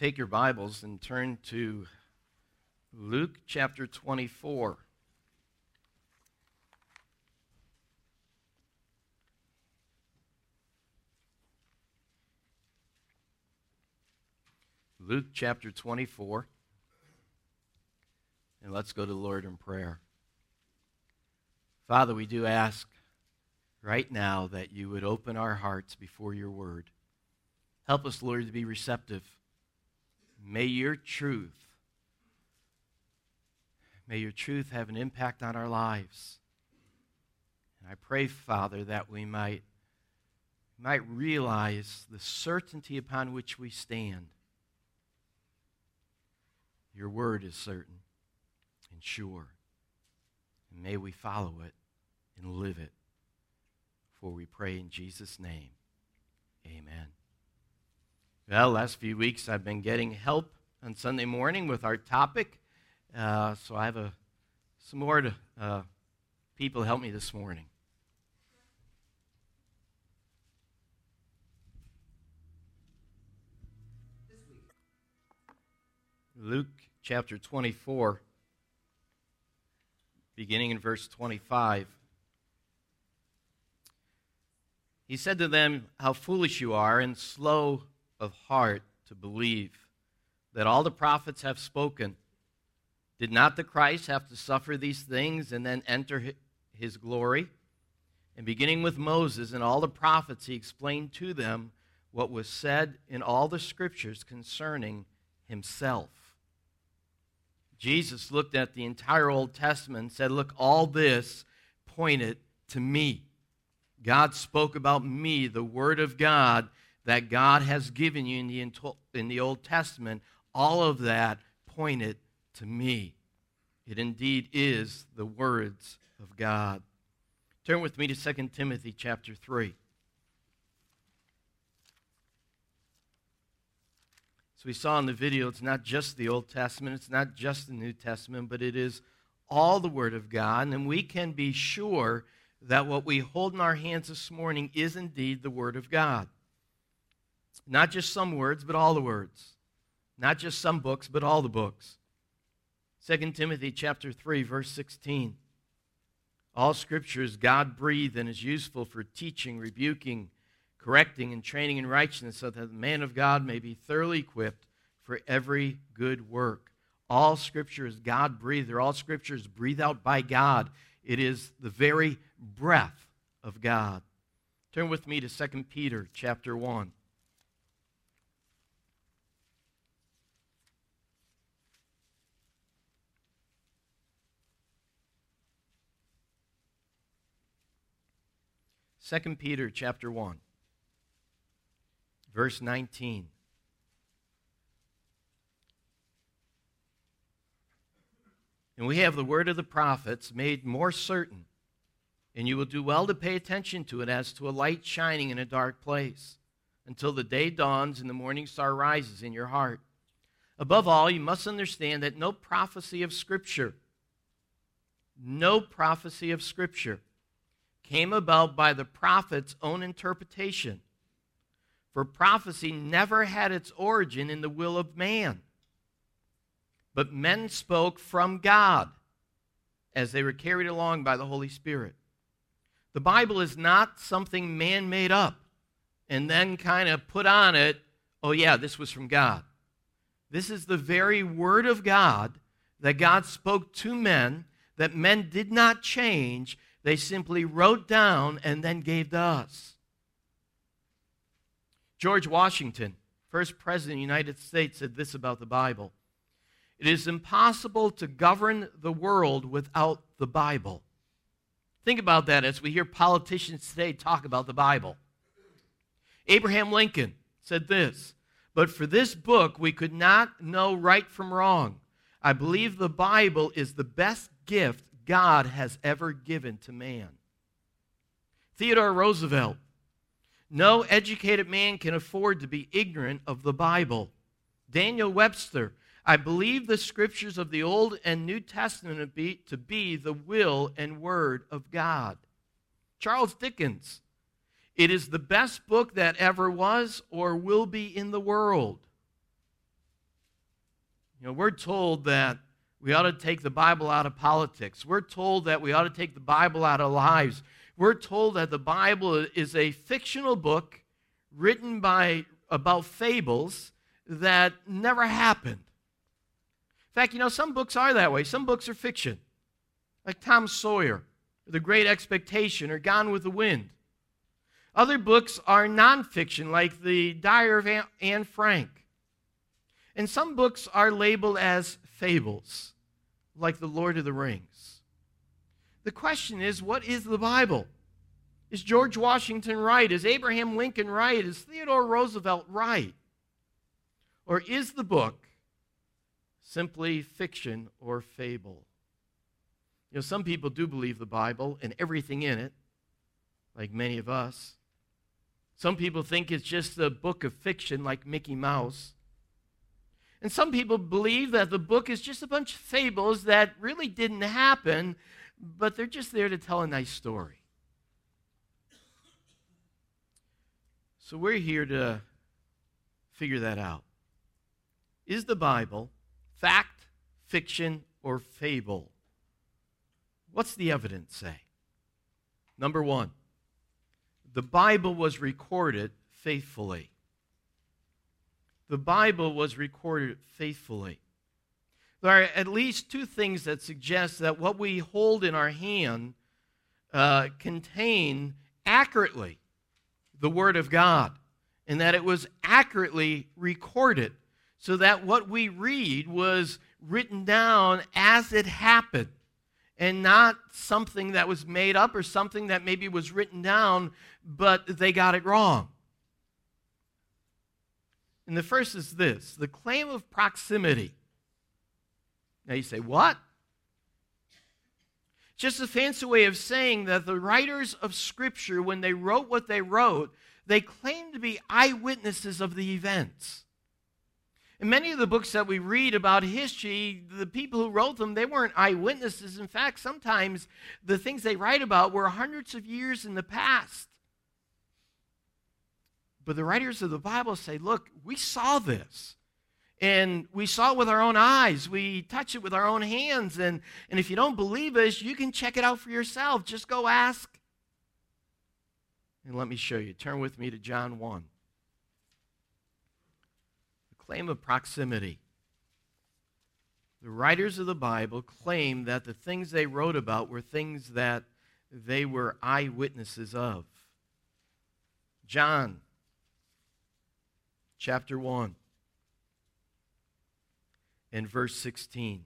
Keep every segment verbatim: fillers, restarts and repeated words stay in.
take your Bibles and turn to Luke chapter twenty-four. Luke chapter twenty-four. And let's go to the Lord in prayer. Father, we do ask right now that you would open our hearts before your word. Help us, Lord, to be receptive. May your truth, may your truth have an impact on our lives. And I pray, Father, that we might, might realize the certainty upon which we stand. Your word is certain and sure. And may we follow it and live it. For we pray in Jesus' name. Amen. Well, last few weeks I've been getting help on Sunday morning with our topic. Uh, so I have a, some more to, uh, people help me this morning. Luke chapter twenty-four, beginning in verse twenty-five. He said to them, "How foolish you are and slow of heart to believe that all the prophets have spoken. Did not the Christ have to suffer these things and then enter his glory?" And beginning with Moses and all the prophets, he explained to them what was said in all the scriptures concerning himself. Jesus looked at the entire Old Testament and said, look, all this pointed to me. God spoke about me, the Word of God that God has given you in the, in the Old Testament. All of that pointed to me. It indeed is the words of God. Turn with me to Second Timothy chapter three. So we saw in the video, it's not just the Old Testament, it's not just the New Testament, but it is all the Word of God. And we can be sure that what we hold in our hands this morning is indeed the Word of God. Not just some words, but all the words. Not just some books, but all the books. Second Timothy chapter three, verse sixteen. All Scripture is God-breathed and is useful for teaching, rebuking, correcting, and training in righteousness, so that the man of God may be thoroughly equipped for every good work. All Scripture is God-breathed, or all Scripture is breathed out by God. It is the very breath of God. Turn with me to Second Peter chapter one. Second Peter chapter one, verse nineteen. And we have the word of the prophets made more certain, and you will do well to pay attention to it as to a light shining in a dark place, until the day dawns and the morning star rises in your heart. Above all, you must understand that no prophecy of Scripture, no prophecy of Scripture came about by the prophet's own interpretation. For prophecy never had its origin in the will of man, but men spoke from God as they were carried along by the Holy Spirit. The Bible is not something man made up and then kind of put on it, oh yeah, this was from God. This is the very Word of God that God spoke to men, that men did not change. They simply wrote down and then gave to us. George Washington, first president of the United States, said this about the Bible: "It is impossible to govern the world without the Bible." Think about that as we hear politicians today talk about the Bible. Abraham Lincoln said this: "But for this book we could not know right from wrong. I believe the Bible is the best gift God has ever given to man." Theodore Roosevelt: "No educated man can afford to be ignorant of the Bible." Daniel Webster: "I believe the Scriptures of the Old and New Testament to be, to be the will and word of God." Charles Dickens: "It is the best book that ever was or will be in the world." You know, we're told that we ought to take the Bible out of politics. We're told that we ought to take the Bible out of lives. We're told that the Bible is a fictional book written by about fables that never happened. In fact, you know, some books are that way. Some books are fiction, like Tom Sawyer, or The Great Expectation, or Gone with the Wind. Other books are nonfiction, like The Diary of Anne Frank. And some books are labeled as fables, like The Lord of the Rings. The question is, what is the Bible? Is George Washington right? Is Abraham Lincoln right? Is Theodore Roosevelt right? Or is the book simply fiction or fable? You know, some people do believe the Bible and everything in it, like many of us. Some people think it's just a book of fiction, like Mickey Mouse. And some people believe that the book is just a bunch of fables that really didn't happen, but they're just there to tell a nice story. So we're here to figure that out. Is the Bible fact, fiction, or fable? What's the evidence say? Number one, the Bible was recorded faithfully. The Bible was recorded faithfully. There are at least two things that suggest that what we hold in our hand uh, contain accurately the Word of God, and that it was accurately recorded, so that what we read was written down as it happened, and not something that was made up or something that maybe was written down, but they got it wrong. And the first is this, the claim of proximity. Now you say, what? Just a fancy way of saying that the writers of Scripture, when they wrote what they wrote, they claimed to be eyewitnesses of the events. In many of the books that we read about history, the people who wrote them, they weren't eyewitnesses. In fact, sometimes the things they write about were hundreds of years in the past. But the writers of the Bible say, look, we saw this. And we saw it with our own eyes. We touched it with our own hands. And, and if you don't believe us, you can check it out for yourself. Just go ask. And let me show you. Turn with me to John one. The claim of proximity. The writers of the Bible claim that the things they wrote about were things that they were eyewitnesses of. John chapter one. In verse sixteen.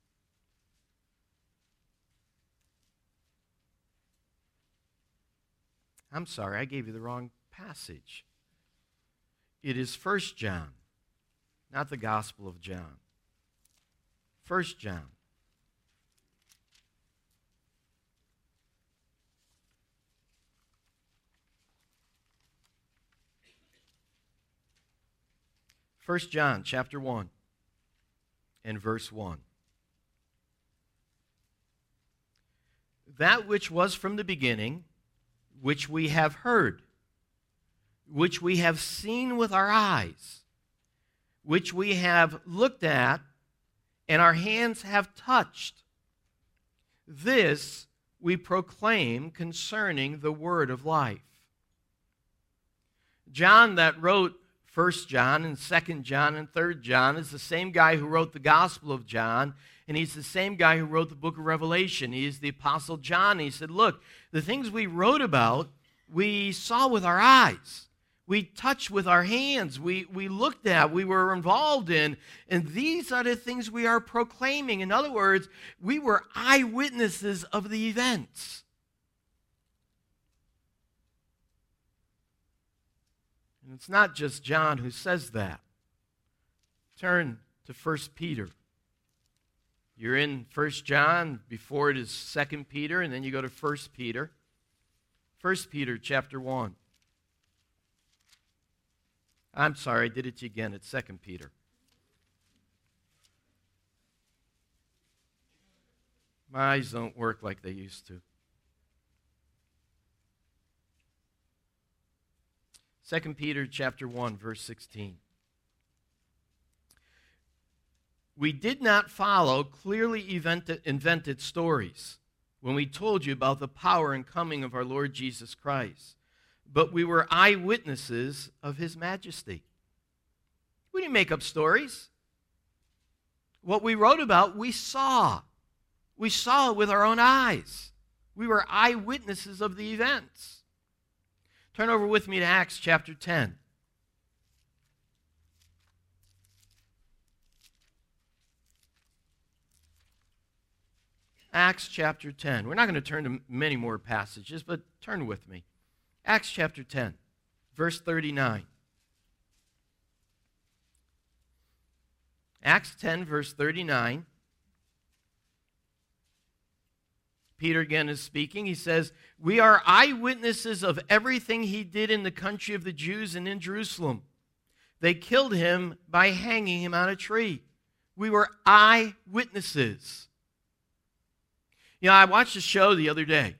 I'm sorry, I gave you the wrong passage. It is First John, not the Gospel of John. First John. First John chapter one. And verse one. That which was from the beginning, which we have heard, which we have seen with our eyes, which we have looked at, and our hands have touched, this we proclaim concerning the word of life. John, that wrote First John and Second John and Third John, is the same guy who wrote the Gospel of John, and he's the same guy who wrote the book of Revelation. He is the Apostle John. He said, look, the things we wrote about, we saw with our eyes. We touched with our hands. We, we looked at, we were involved in, and these are the things we are proclaiming. In other words, we were eyewitnesses of the events. And it's not just John who says that. Turn to First Peter. You're in First John, before it is Second Peter, and then you go to First Peter. First Peter chapter one. I'm sorry, I did it to you again. It's Second Peter. My eyes don't work like they used to. Second Peter chapter one, verse sixteen. We did not follow clearly invented, invented stories when we told you about the power and coming of our Lord Jesus Christ, but we were eyewitnesses of his majesty. We didn't make up stories. What we wrote about, we saw. We saw it with our own eyes. We were eyewitnesses of the events. Turn over with me to Acts chapter ten. Acts chapter ten. We're not going to turn to many more passages, but turn with me. Acts chapter ten, verse thirty-nine. Acts ten, verse thirty-nine. Peter again is speaking. He says, "We are eyewitnesses of everything he did in the country of the Jews and in Jerusalem. They killed him by hanging him on a tree. We were eyewitnesses." You know, I watched a show the other day,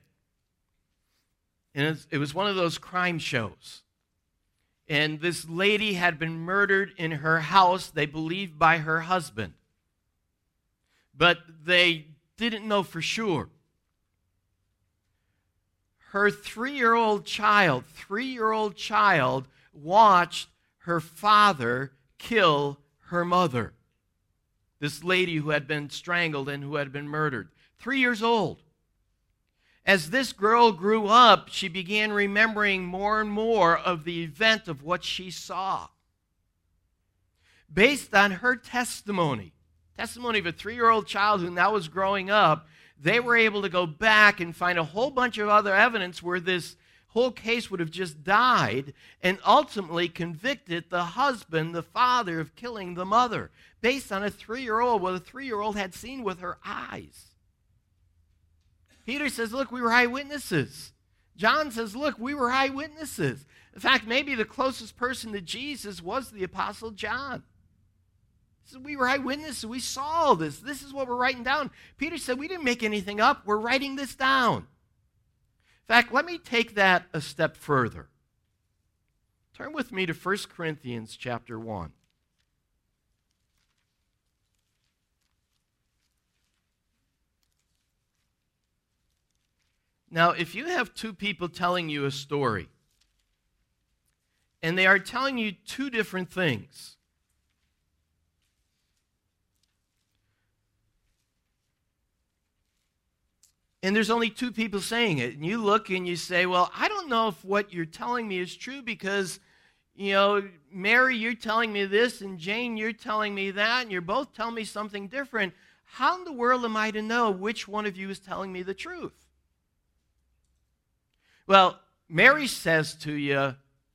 and it was one of those crime shows. And this lady had been murdered in her house, they believed, by her husband. But they didn't know for sure. Her three-year-old child, three-year-old child watched her father kill her mother. This lady who had been strangled and who had been murdered. Three years old. As this girl grew up, she began remembering more and more of the event of what she saw. Based on her testimony, testimony of a three-year-old child who now was growing up, they were able to go back and find a whole bunch of other evidence where this whole case would have just died and ultimately convicted the husband, the father, of killing the mother, based on a three-year-old, what a three-year-old had seen with her eyes. Peter says, look, we were eyewitnesses. John says, look, we were eyewitnesses. In fact, maybe the closest person to Jesus was the Apostle John. He said, we were eyewitnesses. We saw all this. This is what we're writing down. Peter said, we didn't make anything up. We're writing this down. In fact, let me take that a step further. Turn with me to First Corinthians chapter one. Now, if you have two people telling you a story, and they are telling you two different things, and there's only two people saying it, and you look and you say, well, I don't know if what you're telling me is true because, you know, Mary, you're telling me this, and Jane, you're telling me that, and you're both telling me something different. How in the world am I to know which one of you is telling me the truth? Well, Mary says to you,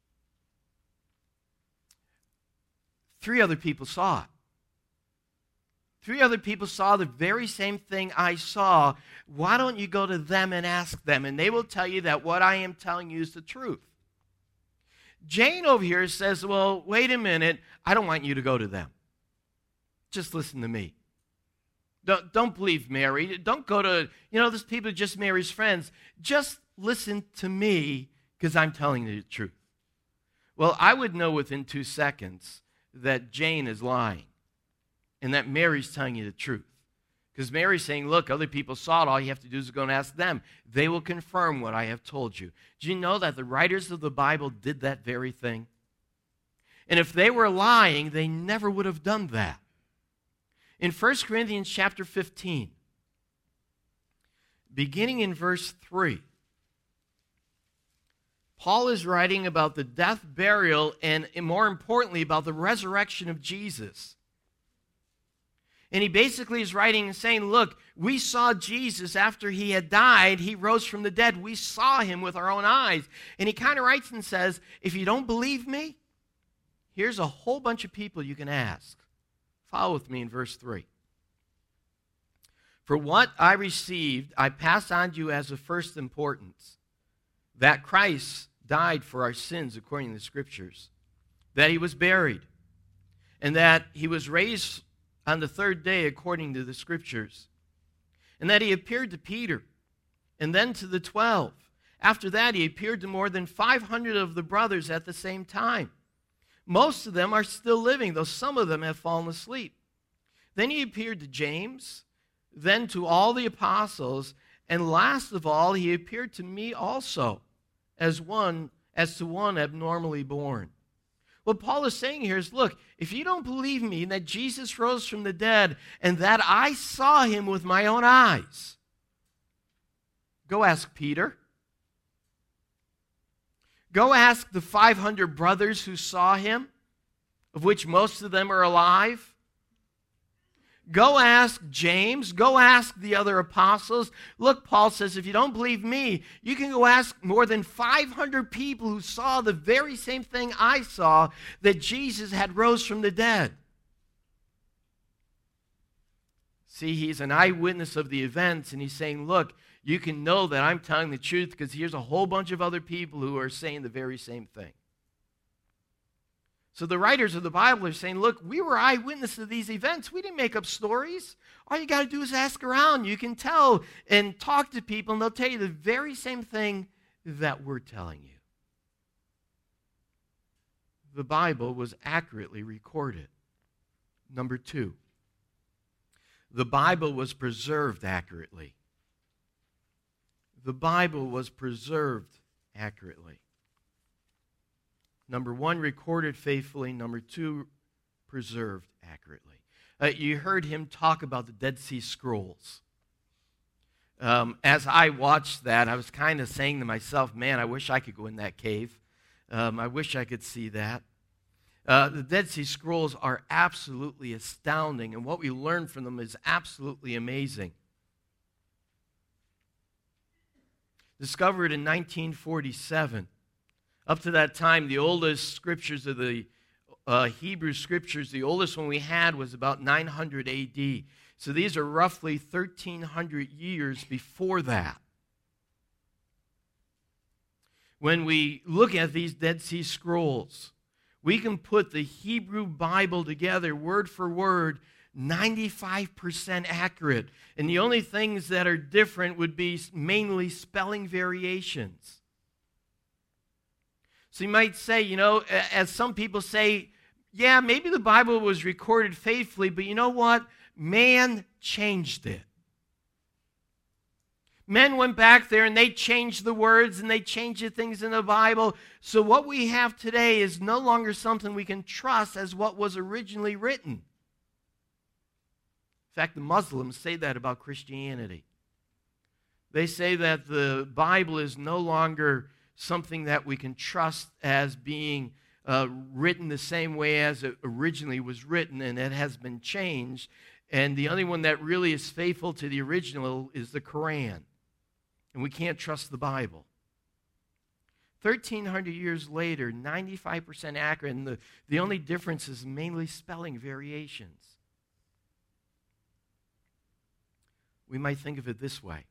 three other people saw it. Three other people saw the very same thing I saw. Why don't you go to them and ask them? And they will tell you that what I am telling you is the truth. Jane over here says, well, wait a minute. I don't want you to go to them. Just listen to me. Don't, don't believe Mary. Don't go to, you know, those people are just Mary's friends. Just listen to me because I'm telling you the truth. Well, I would know within two seconds that Jane is lying and that Mary's telling you the truth. Because Mary's saying, look, other people saw it. All you have to do is go and ask them. They will confirm what I have told you. Do you know that the writers of the Bible did that very thing? And if they were lying, they never would have done that. In First Corinthians chapter fifteen, beginning in verse three, Paul is writing about the death, burial, and more importantly, about the resurrection of Jesus. And he basically is writing and saying, look, we saw Jesus after he had died. He rose from the dead. We saw him with our own eyes. And he kind of writes and says, if you don't believe me, here's a whole bunch of people you can ask. Follow with me in verse three. For what I received, I pass on to you as of first importance, that Christ died for our sins according to the Scriptures, that he was buried, and that he was raised on the third day according to the Scriptures, and that he appeared to Peter, and then to the twelve. After that, he appeared to more than five hundred of the brothers at the same time. Most of them are still living, though some of them have fallen asleep. Then he appeared to James, then to all the apostles, and last of all, he appeared to me also, as one, as to one abnormally born. What Paul is saying here is, look, if you don't believe me that Jesus rose from the dead and that I saw him with my own eyes, go ask Peter. Go ask the five hundred brothers who saw him, of which most of them are alive. Go ask James. Go ask the other apostles. Look, Paul says, if you don't believe me, you can go ask more than five hundred people who saw the very same thing I saw, that Jesus had rose from the dead. See, he's an eyewitness of the events, and he's saying, look, you can know that I'm telling the truth because here's a whole bunch of other people who are saying the very same thing. So the writers of the Bible are saying, look, we were eyewitnesses of these events. We didn't make up stories. All you got to do is ask around. You can tell and talk to people, and they'll tell you the very same thing that we're telling you. The Bible was accurately recorded. Number two, the Bible was preserved accurately. The Bible was preserved accurately. Number one, recorded faithfully. Number two, preserved accurately. Uh, you heard him talk about the Dead Sea Scrolls. Um, as I watched that, I was kind of saying to myself, man, I wish I could go in that cave. Um, I wish I could see that. Uh, the Dead Sea Scrolls are absolutely astounding, and what we learn from them is absolutely amazing. Discovered in nineteen forty-seven. Up to that time, the oldest scriptures of the uh, Hebrew scriptures, the oldest one we had was about nine hundred A D. So these are roughly thirteen hundred years before that. When we look at these Dead Sea Scrolls, we can put the Hebrew Bible together word for word, ninety-five percent accurate. And the only things that are different would be mainly spelling variations. So you might say, you know, as some people say, yeah, maybe the Bible was recorded faithfully, but you know what? Man changed it. Men went back there and they changed the words and they changed the things in the Bible. So what we have today is no longer something we can trust as what was originally written. In fact, the Muslims say that about Christianity. They say that the Bible is no longer something that we can trust as being uh, written the same way as it originally was written, and it has been changed. And the only one that really is faithful to the original is the Quran. And we can't trust the Bible. thirteen hundred years later, ninety-five percent accurate, and the, the only difference is mainly spelling variations. We might think of it this way.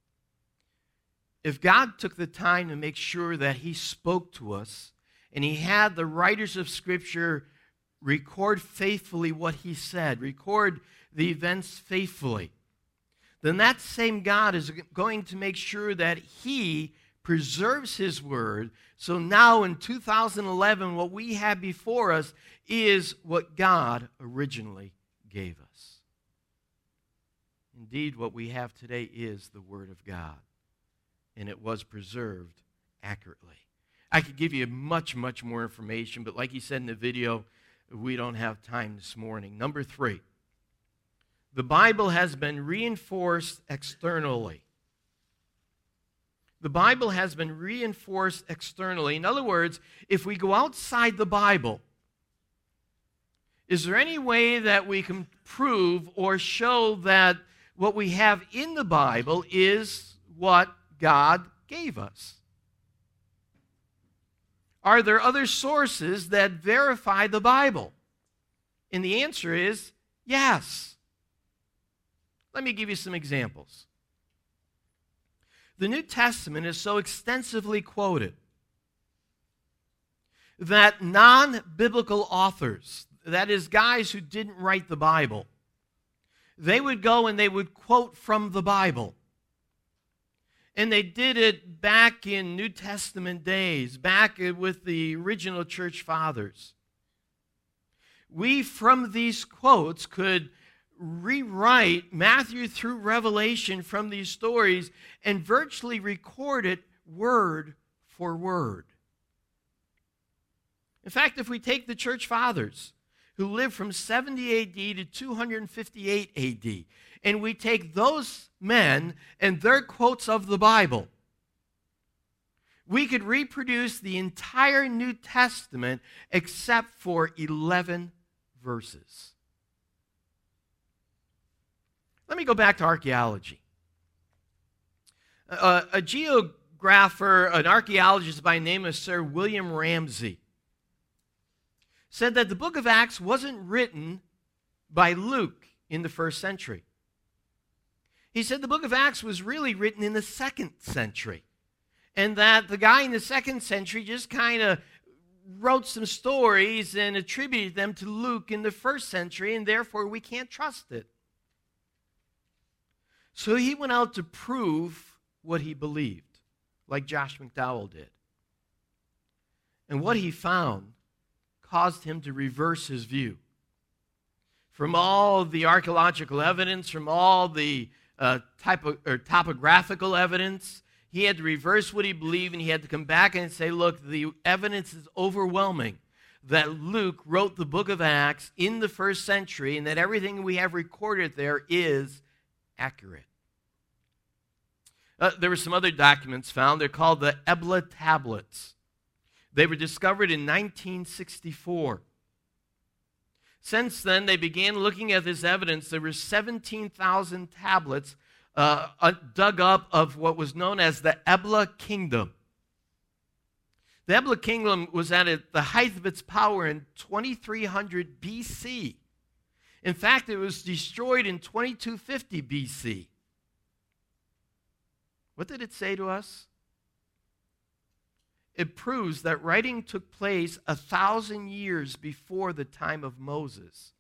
If God took the time to make sure that he spoke to us and he had the writers of Scripture record faithfully what he said, record the events faithfully, then that same God is going to make sure that he preserves his word. So now in two thousand eleven, what we have before us is what God originally gave us. Indeed, what we have today is the Word of God. And it was preserved accurately. I could give you much, much more information, but like he said in the video, we don't have time this morning. Number three, the Bible has been reinforced externally. The Bible has been reinforced externally. In other words, if we go outside the Bible, is there any way that we can prove or show that what we have in the Bible is what God gave us? Are there other sources that verify the Bible? And the answer is yes. Let me give you some examples. The New Testament is so extensively quoted that non-biblical authors, that is, guys who didn't write the Bible, they would go and they would quote from the Bible. And they did it back in New Testament days, back with the original church fathers. We, from these quotes, could rewrite Matthew through Revelation from these stories and virtually record it word for word. In fact, if we take the church fathers who lived from seventy A D to two fifty-eight A D, and we take those men and their quotes of the Bible, we could reproduce the entire New Testament except for eleven verses. Let me go back to archaeology. Uh, a geographer, an archaeologist by the name of Sir William Ramsay, said that the book of Acts wasn't written by Luke in the first century. He said the book of Acts was really written in the second century, and that the guy in the second century just kind of wrote some stories and attributed them to Luke in the first century, and therefore we can't trust it. So he went out to prove what he believed, like Josh McDowell did. And what he found caused him to reverse his view. From all the archaeological evidence, from all the uh, typo, or topographical evidence, he had to reverse what he believed, and he had to come back and say, look, the evidence is overwhelming that Luke wrote the book of Acts in the first century, and that everything we have recorded there is accurate. Uh, there were some other documents found. They're called the Ebla tablets. They were discovered in nineteen sixty-four. Since then, they began looking at this evidence. There were seventeen thousand tablets uh, uh, dug up of what was known as the Ebla Kingdom. The Ebla Kingdom was at a, the height of its power in twenty-three hundred B C. In fact, it was destroyed in twenty-two fifty B C. What did it say to us? It proves that writing took place a thousand years before the time of Moses.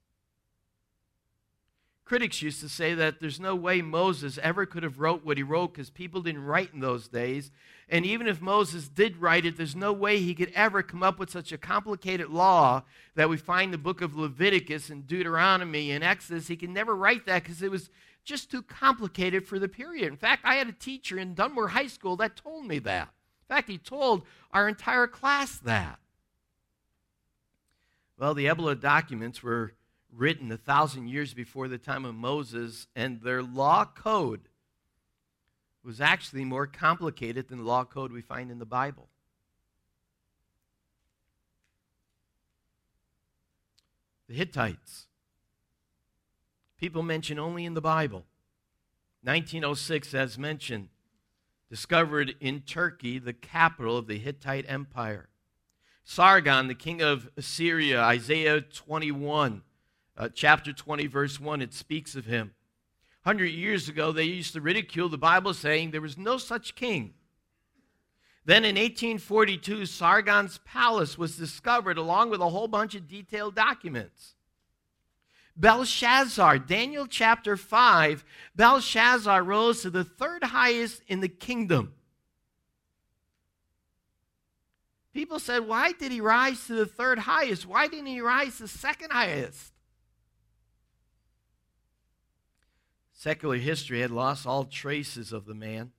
Critics used to say that there's no way Moses ever could have wrote what he wrote because people didn't write in those days. And even if Moses did write it, there's no way he could ever come up with such a complicated law that we find in the book of Leviticus and Deuteronomy and Exodus. He could never write that because it was just too complicated for the period. In fact, I had a teacher in Dunmore High School that told me that. In fact, he told our entire class that. Well, the Ebla documents were written a thousand years before the time of Moses, and their law code was actually more complicated than the law code we find in the Bible. The Hittites. People mentioned only in the Bible. nineteen oh six, as mentioned, discovered in Turkey the capital of the Hittite Empire. Sargon, the king of Assyria, Isaiah twenty-one, uh, chapter twenty, verse one, it speaks of him. one hundred years ago, they used to ridicule the Bible, saying there was no such king. Then in eighteen forty-two, Sargon's palace was discovered along with a whole bunch of detailed documents. Belshazzar, Daniel chapter five, Belshazzar rose to the third highest in the kingdom. People said, why did he rise to the third highest? Why didn't he rise to the second highest? Secular history had lost all traces of the man.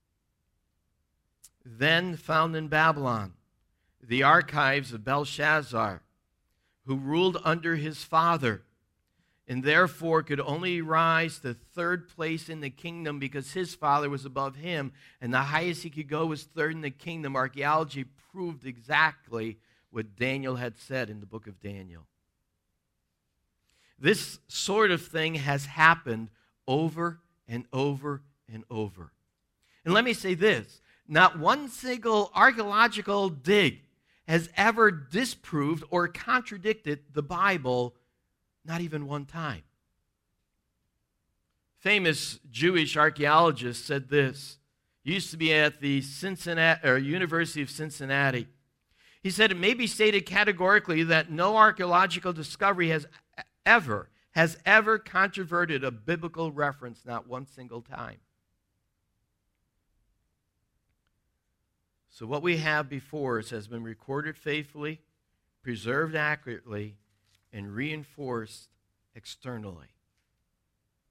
Then found in Babylon the archives of Belshazzar, who ruled under his father, and therefore could only rise to third place in the kingdom because his father was above him, and the highest he could go was third in the kingdom. Archaeology proved exactly what Daniel had said in the book of Daniel. This sort of thing has happened over and over and over. And let me say this, not one single archaeological dig has ever disproved or contradicted the Bible, not even one time. Famous Jewish archaeologist said this. He used to be at the Cincinnati or University of Cincinnati. He said it may be stated categorically that no archaeological discovery has ever has ever controverted a biblical reference, not one single time. So what we have before us has been recorded faithfully, preserved accurately, and reinforced externally.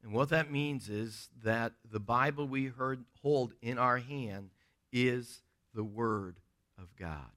And what that means is that the Bible we heard, hold in our hand is the Word of God.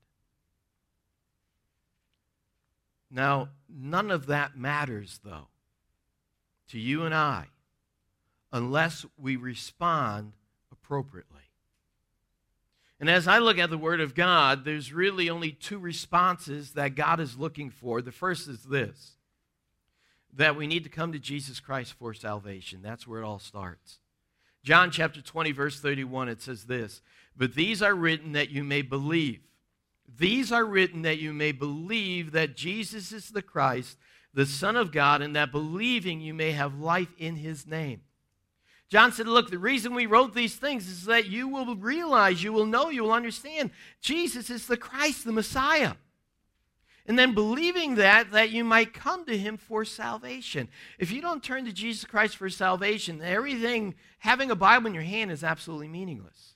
Now, none of that matters, though, to you and I, unless we respond appropriately. And as I look at the Word of God, there's really only two responses that God is looking for. The first is this, that we need to come to Jesus Christ for salvation. That's where it all starts. John chapter twenty, verse thirty-one, it says this, "But these are written that you may believe. These are written that you may believe that Jesus is the Christ, the Son of God, and that believing you may have life in His name." John said, look, the reason we wrote these things is that you will realize, you will know, you will understand Jesus is the Christ, the Messiah. And then believing that, that you might come to Him for salvation. If you don't turn to Jesus Christ for salvation, everything, having a Bible in your hand is absolutely meaningless.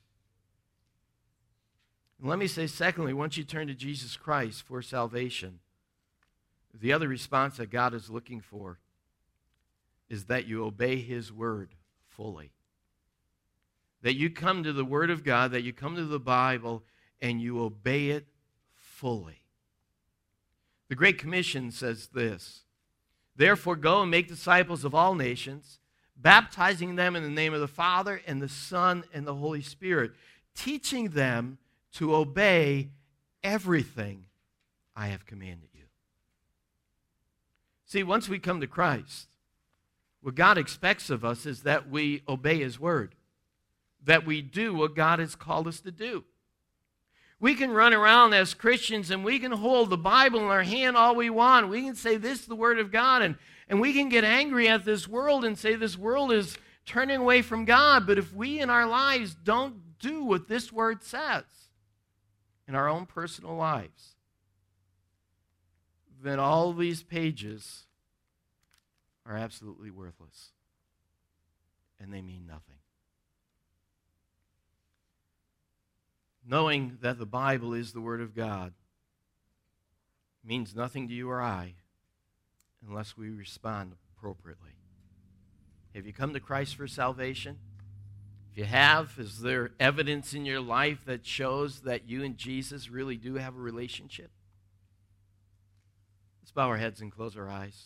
And let me say, secondly, once you turn to Jesus Christ for salvation, the other response that God is looking for is that you obey His word fully. That you come to the Word of God, that you come to the Bible, and you obey it fully. The Great Commission says this, "Therefore go and make disciples of all nations, baptizing them in the name of the Father and the Son and the Holy Spirit, teaching them to obey everything I have commanded you." See, once we come to Christ, what God expects of us is that we obey His word, that we do what God has called us to do. We can run around as Christians and we can hold the Bible in our hand all we want. We can say this is the Word of God, and, and we can get angry at this world and say this world is turning away from God. But if we in our lives don't do what this Word says in our own personal lives, then all these pages are absolutely worthless, and they mean nothing. Knowing that the Bible is the Word of God means nothing to you or I unless we respond appropriately. Have you come to Christ for salvation? If you have, is there evidence in your life that shows that you and Jesus really do have a relationship? Let's bow our heads and close our eyes.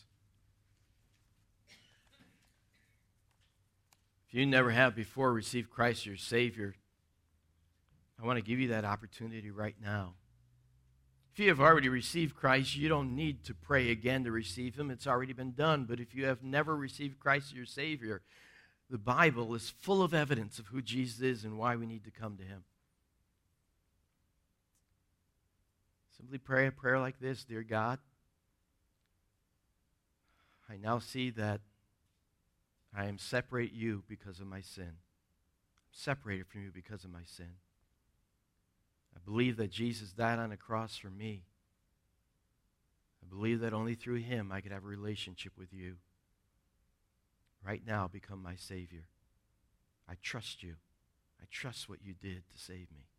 If you never have before received Christ your Savior, I want to give you that opportunity right now. If you have already received Christ, you don't need to pray again to receive Him. It's already been done. But if you have never received Christ as your Savior, the Bible is full of evidence of who Jesus is and why we need to come to Him. Simply pray a prayer like this: Dear God, I now see that I am separate you because of my sin. I'm separated from you because of my sin. I believe that Jesus died on a cross for me. I believe that only through Him I could have a relationship with you. Right now, become my Savior. I trust you. I trust what you did to save me.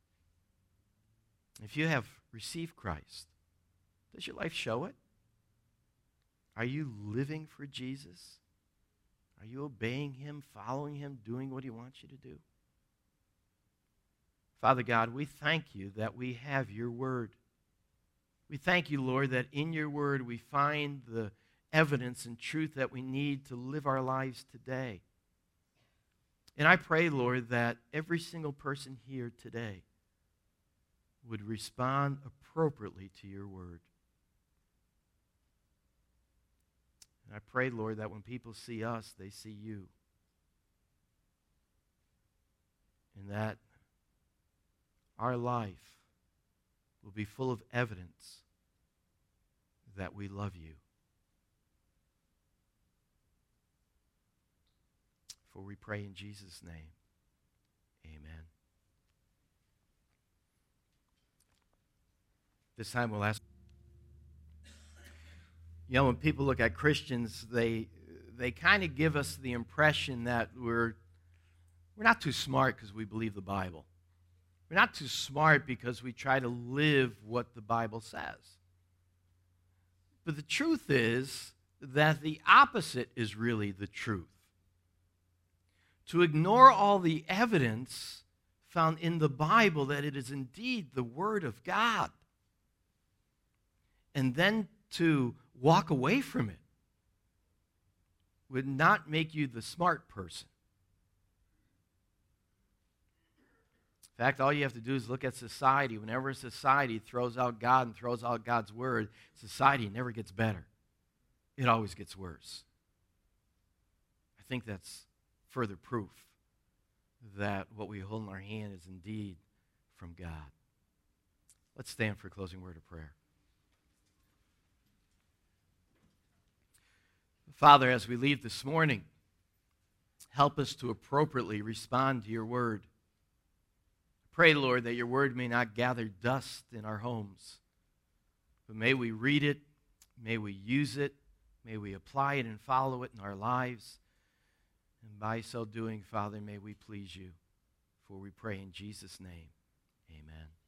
If you have received Christ, does your life show it? Are you living for Jesus? Are you obeying Him, following Him, doing what He wants you to do? Father God, we thank you that we have your word. We thank you, Lord, that in your word we find the evidence and truth that we need to live our lives today. And I pray, Lord, that every single person here today would respond appropriately to your word. And I pray, Lord, that when people see us, they see you. And that our life will be full of evidence that we love you. For we pray in Jesus' name, amen. This time we'll ask. You know, when people look at Christians, they they kind of give us the impression that we're we're not too smart because we believe the Bible. We're not too smart because we try to live what the Bible says. But the truth is that the opposite is really the truth. to ignore all the evidence found in the Bible that it is indeed the Word of God, and then to walk away from it would not make you the smart person. In fact, all you have to do is look at society. Whenever society throws out God and throws out God's Word, society never gets better. It always gets worse. I think that's further proof that what we hold in our hand is indeed from God. Let's stand for a closing word of prayer. Father, as we leave this morning, help us to appropriately respond to your word. Pray, Lord, that your word may not gather dust in our homes, but may we read it, may we use it, may we apply it and follow it in our lives. And by so doing, Father, may we please you. For we pray in Jesus' name, amen.